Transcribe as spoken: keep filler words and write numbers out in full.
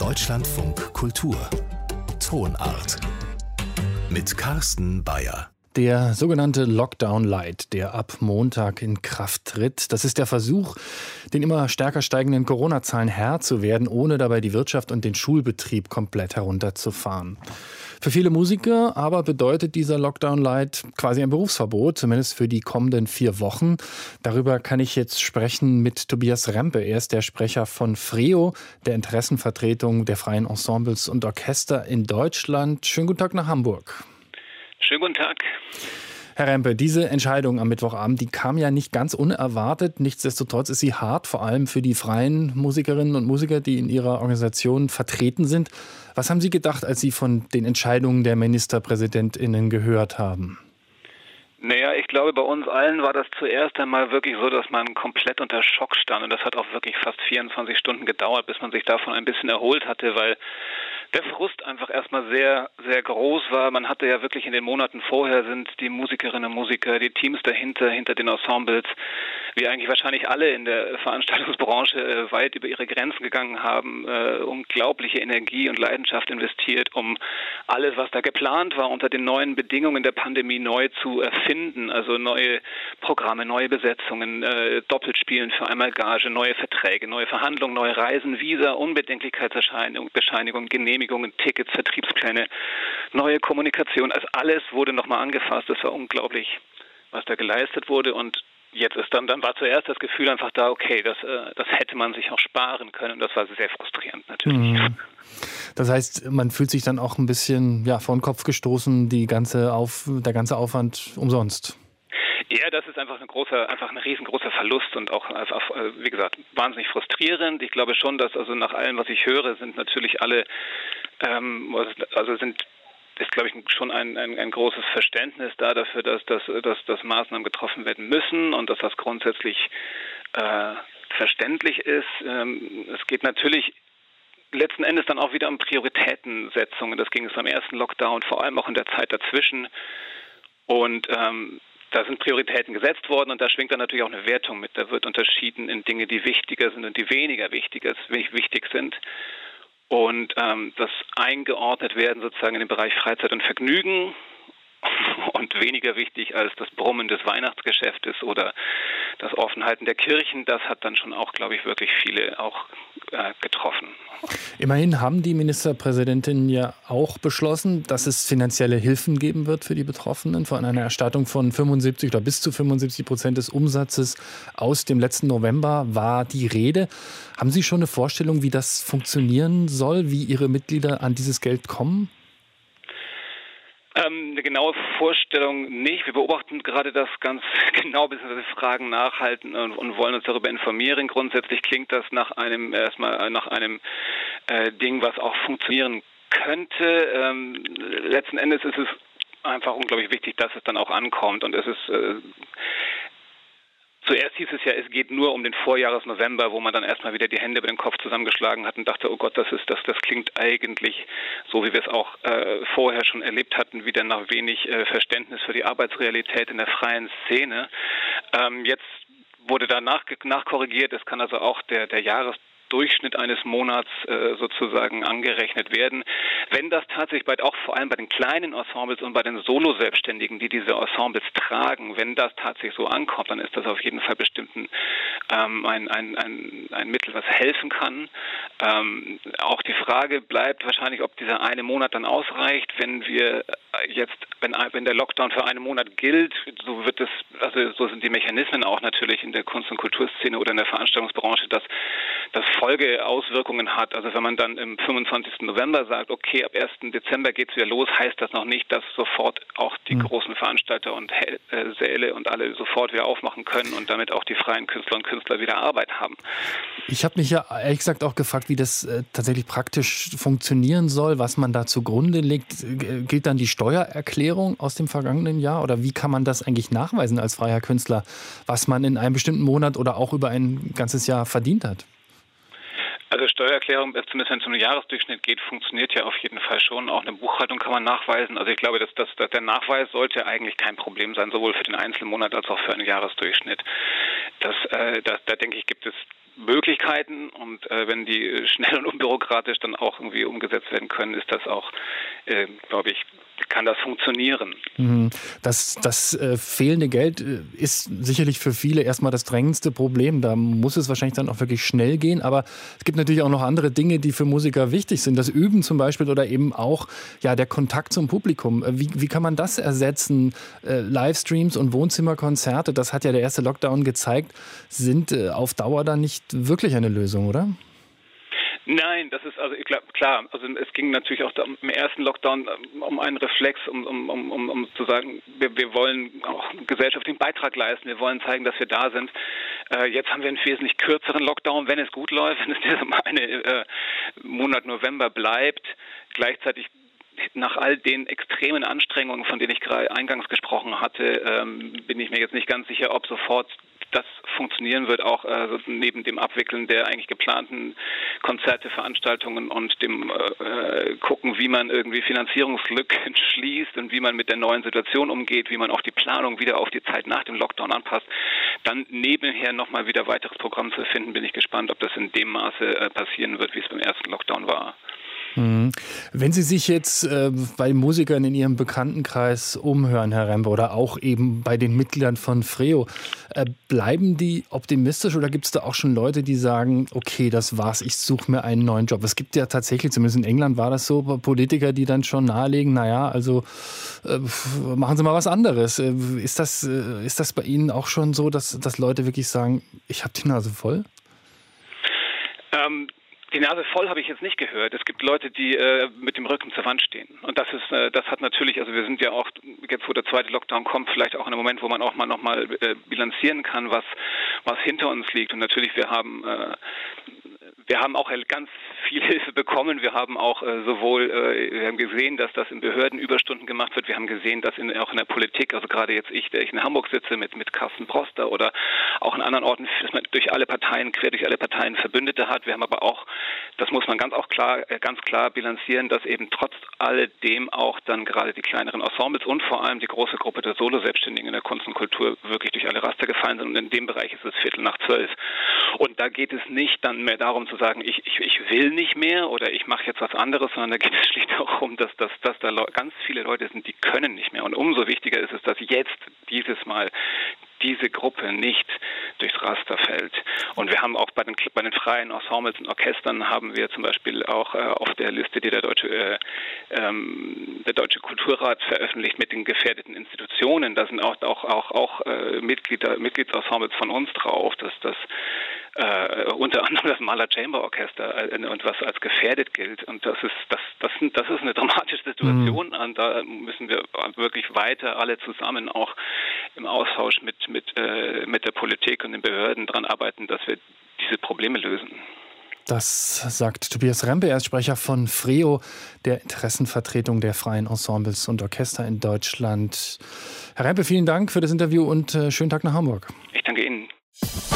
Deutschlandfunk Kultur Tonart mit Carsten Bayer. Der sogenannte Lockdown Light, der ab Montag in Kraft tritt, das ist der Versuch, den immer stärker steigenden Corona-Zahlen Herr zu werden, ohne dabei die Wirtschaft und den Schulbetrieb komplett herunterzufahren. Für viele Musiker aber bedeutet dieser Lockdown Light quasi ein Berufsverbot, zumindest für die kommenden vier Wochen. Darüber kann ich jetzt sprechen mit Tobias Rempe. Er ist der Sprecher von FREO, der Interessenvertretung der freien Ensembles und Orchester in Deutschland. Schönen guten Tag nach Hamburg. Schönen guten Tag. Herr Rempe, diese Entscheidung am Mittwochabend, die kam ja nicht ganz unerwartet. Nichtsdestotrotz ist sie hart, vor allem für die freien Musikerinnen und Musiker, die in ihrer Organisation vertreten sind. Was haben Sie gedacht, als Sie von den Entscheidungen der MinisterpräsidentInnen gehört haben? Naja, ich glaube, bei uns allen war das zuerst einmal wirklich so, dass man komplett unter Schock stand. Und das hat auch wirklich fast vierundzwanzig Stunden gedauert, bis man sich davon ein bisschen erholt hatte, weil der Frust einfach erstmal sehr, sehr groß war. Man hatte ja wirklich in den Monaten vorher sind die Musikerinnen und Musiker, die Teams dahinter, hinter den Ensembles, wie eigentlich wahrscheinlich alle in der Veranstaltungsbranche äh, weit über ihre Grenzen gegangen haben, äh, unglaubliche Energie und Leidenschaft investiert, um alles, was da geplant war, unter den neuen Bedingungen der Pandemie neu zu erfinden. Also neue Programme, neue Besetzungen, äh, Doppelspielen für einmal Gage, neue Verträge, neue Verhandlungen, neue Reisen, Visa, Unbedenklichkeitserscheinigung, Bescheinigung, Genehmigung, Tickets, Vertriebspläne, neue Kommunikation. Also alles wurde nochmal angefasst. Das war unglaublich, was da geleistet wurde. Und jetzt ist dann, dann war zuerst das Gefühl einfach da, okay, das, äh, das hätte man sich auch sparen können. Das war sehr frustrierend natürlich. Mhm. Das heißt, man fühlt sich dann auch ein bisschen ja, vor den Kopf gestoßen, die ganze Auf, der ganze Aufwand umsonst. Ja, das ist einfach ein großer, einfach ein riesengroßer Verlust und auch einfach, wie gesagt, wahnsinnig frustrierend. Ich glaube schon, dass also nach allem, was ich höre, sind natürlich alle, ähm, also sind, ist glaube ich schon ein, ein, ein großes Verständnis da dafür, dass, dass, dass, dass Maßnahmen getroffen werden müssen und dass das grundsätzlich äh, verständlich ist. Ähm, es geht natürlich letzten Endes dann auch wieder um Prioritätensetzungen. Das ging es beim ersten Lockdown, vor allem auch in der Zeit dazwischen. Und ähm, da sind Prioritäten gesetzt worden und da schwingt dann natürlich auch eine Wertung mit. Da wird unterschieden in Dinge, die wichtiger sind und die weniger wichtiger, wichtig sind. Und ähm, das eingeordnet werden sozusagen in den Bereich Freizeit und Vergnügen und weniger wichtig als das Brummen des Weihnachtsgeschäftes oder das Offenhalten der Kirchen, das hat dann schon auch, glaube ich, wirklich viele auch äh, getroffen. Immerhin haben die Ministerpräsidentinnen ja auch beschlossen, dass es finanzielle Hilfen geben wird für die Betroffenen. Von einer Erstattung von fünfundsiebzig oder bis zu fünfundsiebzig Prozent des Umsatzes aus dem letzten November war die Rede. Haben Sie schon eine Vorstellung, wie das funktionieren soll, wie Ihre Mitglieder an dieses Geld kommen? Ähm, eine genaue Vorstellung nicht. Wir beobachten gerade das ganz genau, bis wir Fragen nachhalten und, und wollen uns darüber informieren. Grundsätzlich klingt das nach einem erstmal nach einem äh, Ding, was auch funktionieren könnte. Ähm, letzten Endes ist es einfach unglaublich wichtig, dass es dann auch ankommt und es ist äh, Zuerst hieß es ja, es geht nur um den Vorjahres-November, wo man dann erstmal wieder die Hände über den Kopf zusammengeschlagen hat und dachte, oh Gott, das ist das, das klingt eigentlich, so wie wir es auch äh, vorher schon erlebt hatten, wieder nach wenig äh, Verständnis für die Arbeitsrealität in der freien Szene. Ähm, jetzt wurde da nach, nachkorrigiert, es kann also auch der, der Jahres Durchschnitt eines Monats äh, sozusagen angerechnet werden. Wenn das tatsächlich bei, auch vor allem bei den kleinen Ensembles und bei den Solo-Selbstständigen, die diese Ensembles tragen, wenn das tatsächlich so ankommt, dann ist das auf jeden Fall bestimmt ein, ähm, ein, ein, ein, ein Mittel, was helfen kann. Ähm, auch die Frage bleibt wahrscheinlich, ob dieser eine Monat dann ausreicht, wenn wir jetzt, wenn, wenn der Lockdown für einen Monat gilt, so wird es, also so sind die Mechanismen auch natürlich in der Kunst- und Kulturszene oder in der Veranstaltungsbranche, dass das Folgeauswirkungen hat. Also wenn man dann im fünfundzwanzigsten November sagt, okay, ab ersten Dezember geht es wieder los, heißt das noch nicht, dass sofort auch die mhm. großen Veranstalter und äh, Säle und alle sofort wieder aufmachen können und damit auch die freien Künstler und Künstler wieder Arbeit haben. Ich habe mich ja ehrlich gesagt auch gefragt, wie das äh, tatsächlich praktisch funktionieren soll, was man da zugrunde legt. G- gilt dann die Steuererklärung aus dem vergangenen Jahr oder wie kann man das eigentlich nachweisen als freier Künstler, was man in einem bestimmten Monat oder auch über ein ganzes Jahr verdient hat? Also Steuererklärung, zumindest wenn es um den Jahresdurchschnitt geht, funktioniert ja auf jeden Fall schon. Auch eine Buchhaltung kann man nachweisen. Also ich glaube, dass, dass, dass der Nachweis sollte eigentlich kein Problem sein, sowohl für den Einzelmonat als auch für einen Jahresdurchschnitt. Das, äh, das, da denke ich, gibt es Möglichkeiten und äh, wenn die schnell und unbürokratisch dann auch irgendwie umgesetzt werden können, ist das auch, äh, glaube ich, kann das funktionieren. Das, das äh, fehlende Geld äh, ist sicherlich für viele erstmal das drängendste Problem. Da muss es wahrscheinlich dann auch wirklich schnell gehen. Aber es gibt natürlich auch noch andere Dinge, die für Musiker wichtig sind. Das Üben zum Beispiel oder eben auch ja, der Kontakt zum Publikum. Wie, wie kann man das ersetzen? Äh, Livestreams und Wohnzimmerkonzerte, das hat ja der erste Lockdown gezeigt, sind äh, auf Dauer dann nicht wirklich eine Lösung, oder? Nein, das ist also klar. Also es ging natürlich auch im ersten Lockdown um einen Reflex, um, um, um, um zu sagen, wir, wir wollen auch gesellschaftlichen Beitrag leisten, wir wollen zeigen, dass wir da sind. Äh, jetzt haben wir einen wesentlich kürzeren Lockdown, wenn es gut läuft, wenn es dieser eine äh, Monat November bleibt. Gleichzeitig nach all den extremen Anstrengungen, von denen ich gerade eingangs gesprochen hatte, ähm, bin ich mir jetzt nicht ganz sicher, ob sofort das funktionieren wird, auch äh, neben dem Abwickeln der eigentlich geplanten Konzerte, Veranstaltungen und dem äh, Gucken, wie man irgendwie Finanzierungslücken schließt und wie man mit der neuen Situation umgeht, wie man auch die Planung wieder auf die Zeit nach dem Lockdown anpasst. Dann nebenher nochmal wieder weiteres Programm zu finden, bin ich gespannt, ob das in dem Maße äh, passieren wird, wie es beim ersten Lockdown war. Wenn Sie sich jetzt äh, bei Musikern in Ihrem Bekanntenkreis umhören, Herr Rempe, oder auch eben bei den Mitgliedern von Freo, äh, bleiben die optimistisch oder gibt es da auch schon Leute, die sagen, okay, das war's, ich suche mir einen neuen Job? Es gibt ja tatsächlich, zumindest in England war das so, Politiker, die dann schon nahelegen, naja, also äh, machen Sie mal was anderes. Äh, ist das, äh, ist das bei Ihnen auch schon so, dass, dass Leute wirklich sagen, ich habe die Nase voll? Ähm Die Nase voll habe ich jetzt nicht gehört. Es gibt Leute, die äh, mit dem Rücken zur Wand stehen. Und das ist, äh, das hat natürlich, also wir sind ja auch, jetzt wo der zweite Lockdown kommt, vielleicht auch in einem Moment, wo man auch mal nochmal äh, bilanzieren kann, was, was hinter uns liegt. Und natürlich, wir haben, äh, wir haben auch ganz viel Hilfe bekommen. Wir haben auch äh, sowohl, äh, wir haben gesehen, dass das in Behörden Überstunden gemacht wird. Wir haben gesehen, dass in, auch in der Politik, also gerade jetzt ich, der ich in Hamburg sitze mit, mit Carsten Broster oder auch in anderen Orten, dass man durch alle Parteien, quer durch alle Parteien Verbündete hat. Wir haben aber auch, das muss man ganz auch klar, ganz klar bilanzieren, dass eben trotz alledem auch dann gerade die kleineren Ensembles und vor allem die große Gruppe der Solo-Selbstständigen in der Kunst und Kultur wirklich durch alle Raster gefallen sind. Und in dem Bereich ist es Viertel nach zwölf. Und da geht es nicht dann mehr darum zu sagen, ich, ich, ich will nicht mehr oder ich mache jetzt was anderes, sondern da geht es schlicht darum, dass, dass, dass da ganz viele Leute sind, die können nicht mehr. Und umso wichtiger ist es, dass jetzt dieses Mal diese Gruppe nicht durchs Raster fällt. Und wir haben auch bei den, bei den freien Ensembles und Orchestern haben wir zum Beispiel auch äh, auf der Liste, die der Deutsche, äh, ähm, der Deutsche Kulturrat veröffentlicht mit den gefährdeten Institutionen, da sind auch, auch, auch, auch äh, Mitglieder, Mitgliedsensembles von uns drauf, dass das äh, unter anderem das Mahler Chamber Orchester äh, und was als gefährdet gilt. Und das ist, das, das, das ist eine dramatische Situation. Mhm. Und da müssen wir wirklich weiter alle zusammen auch im Austausch mit, mit, äh, mit der Politik und den Behörden daran arbeiten, dass wir diese Probleme lösen. Das sagt Tobias Rempe, er ist Sprecher von Freo, der Interessenvertretung der freien Ensembles und Orchester in Deutschland. Herr Rempe, vielen Dank für das Interview und äh, schönen Tag nach Hamburg. Ich danke Ihnen.